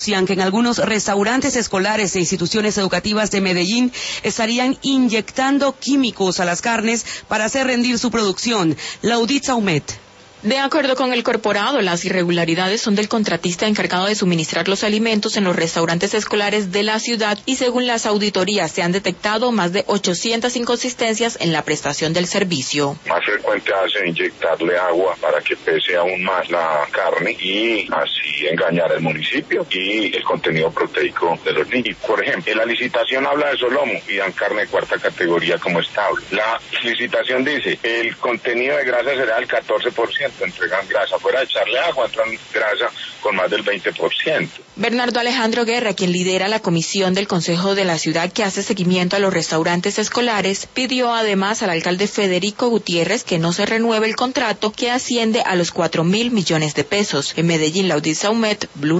Decían que en algunos restaurantes escolares e instituciones educativas de Medellín estarían inyectando químicos a las carnes para hacer rendir su producción. Laudit Saumet. De acuerdo con el corporado, las irregularidades son del contratista encargado de suministrar los alimentos en los restaurantes escolares de la ciudad y según las auditorías se han detectado más de 800 inconsistencias en la prestación del servicio. Más frecuente hace inyectarle agua para que pese aún más la carne y así engañar al municipio y el contenido proteico de los niños. Por ejemplo, en la licitación habla de solomo y dan carne de cuarta categoría como estable. La licitación dice el contenido de grasa será del 14%. Entregan grasa, fuera de echarle agua, entran grasa con más del 20%. Bernardo Alejandro Guerra, quien lidera la comisión del Consejo de la Ciudad que hace seguimiento a los restaurantes escolares, pidió además al alcalde Federico Gutiérrez que no se renueve el contrato que asciende a los 4.000 millones de pesos. En Medellín, Laudit Saumet, Blue